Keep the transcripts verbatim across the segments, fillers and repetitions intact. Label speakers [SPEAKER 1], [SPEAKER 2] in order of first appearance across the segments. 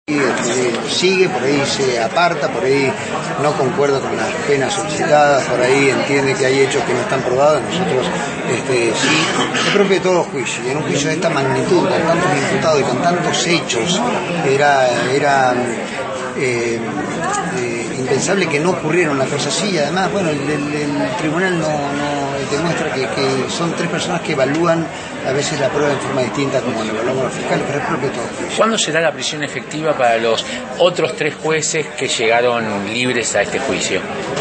[SPEAKER 1] Sigue, por ahí se aparta, por ahí no concuerda con las penas solicitadas, por ahí entiende que hay hechos que no están probados. Nosotros este, sí, es propio de todos los juicios, y en un juicio de esta magnitud, con tantos imputados y con tantos hechos, era, era eh, eh, impensable que no ocurriera una cosa así. Y además, bueno, el, el, el tribunal no, no demuestra que, que son tres personas que evalúan a veces la prueba en forma distinta como lo evaluamos los fiscales, pero es propio de todos.
[SPEAKER 2] ¿Cuándo será la prisión efectiva para los otros tres jueces que llegaron libres a este juicio?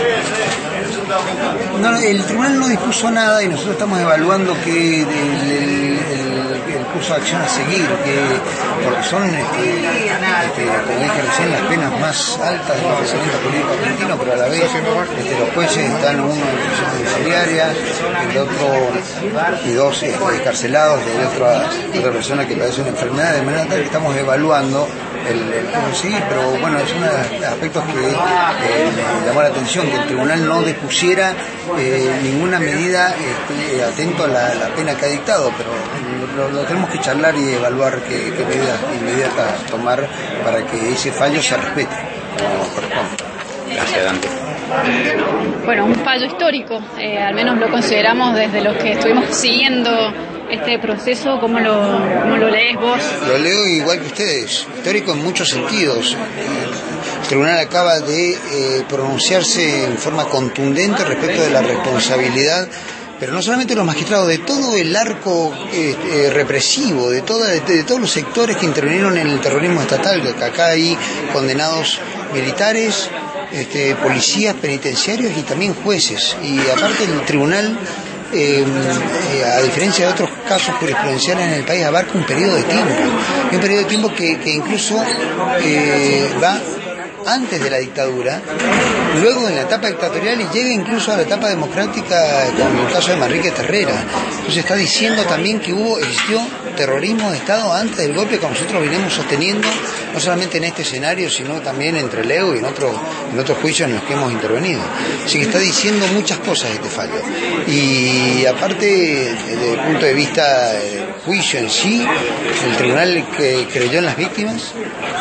[SPEAKER 1] No, el tribunal no dispuso nada y nosotros estamos evaluando que el, el, el, el curso de acción a seguir, que, porque son, este, este, como dije recién, las penas más altas del procesamiento político argentino, pero a la vez este, los jueces están uno en prisión domiciliaria, el otro y dos este, escarcelados de otra, otra persona que padece una enfermedad, de manera tal que estamos evaluando el, el cómo seguir, pero bueno, es uno de los aspectos que eh, me llamó la atención, que el tribunal no dispusiera eh, ninguna medida este, atento a la, la pena que ha dictado, pero lo, lo tenemos que charlar y evaluar qué, qué medidas inmediatas tomar para que ese fallo se respete como corresponde.
[SPEAKER 2] Gracias, Dante.
[SPEAKER 3] Bueno, un fallo histórico, eh, al menos lo consideramos desde los que estuvimos siguiendo este proceso. ¿Cómo lo, cómo lo lees vos?
[SPEAKER 1] Lo leo igual que ustedes, histórico en muchos sentidos. El tribunal acaba de eh, pronunciarse en forma contundente respecto de la responsabilidad, pero no solamente de los magistrados, de todo el arco eh, eh, represivo, de, toda, de, de todos los sectores que intervinieron en el terrorismo estatal, que acá hay condenados militares, este, policías penitenciarios y también jueces. Y aparte el tribunal, eh, eh, a diferencia de otros casos jurisprudenciales en el país, abarca un periodo de tiempo, un periodo de tiempo que, que incluso eh, va antes de la dictadura, luego en la etapa dictatorial y llega incluso a la etapa democrática, como en el caso de Manrique Terrera. Entonces está diciendo también que hubo, existió terrorismo de Estado antes del golpe, que nosotros venimos sosteniendo, no solamente en este escenario, sino también en Trelew y en, otro, en otros juicios en los que hemos intervenido. Así que está diciendo muchas cosas este fallo. Y aparte, desde el punto de vista del juicio en sí, el tribunal que creyó en las víctimas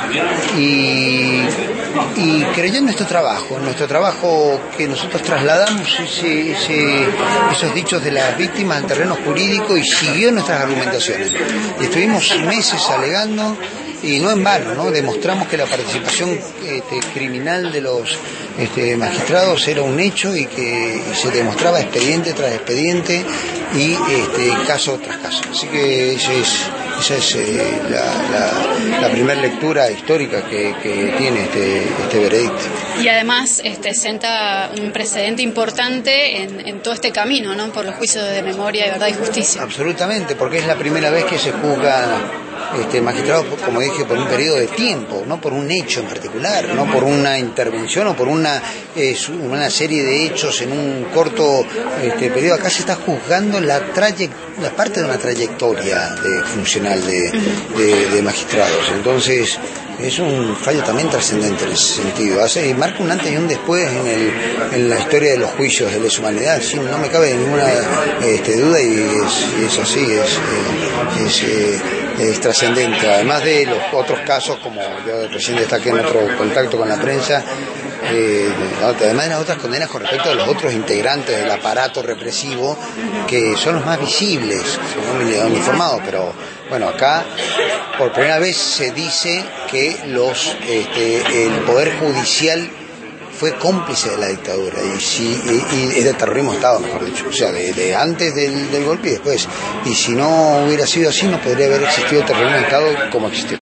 [SPEAKER 1] y y creyó en nuestro trabajo, en nuestro trabajo que nosotros trasladamos ese, ese, esos dichos de las víctimas al terreno jurídico y siguió nuestras argumentaciones. Y estuvimos meses alegando, y no en vano, ¿no? Demostramos que la participación este, criminal de los este, magistrados era un hecho y que se demostraba expediente tras expediente y este, caso tras caso. Así que ese es, esa es eh, la, la, la primera lectura histórica que, que tiene este, este veredicto.
[SPEAKER 3] Y además este, senta un precedente importante en, en todo este camino, ¿no? Por los juicios de memoria, de verdad y justicia.
[SPEAKER 1] Absolutamente, porque es la primera vez que se juzga este, magistrados, como dije, por un periodo de tiempo, no por un hecho en particular, no por una intervención o por una, eh, una serie de hechos en un corto este, periodo. Acá se está juzgando la, traye, la parte de una trayectoria de, funcional de, de, de magistrados. Entonces es un fallo también trascendente en ese sentido. Hace, marca un antes y un después en, el, en la historia de los juicios de lesa humanidad, sí, no me cabe ninguna este, duda, y es, es así, es, es, es, es trascendente. Además de los otros casos, como yo recién destaqué en otro contacto con la prensa, eh, además de las otras condenas con respecto a los otros integrantes del aparato represivo, que son los más visibles, según me han informado, pero bueno, acá por primera vez se dice que los este, el Poder Judicial fue cómplice de la dictadura y, si, y, y de terrorismo de Estado, mejor dicho, o sea, de, de antes del, del golpe y después. Y si no hubiera sido así, no podría haber existido terrorismo de Estado como existió.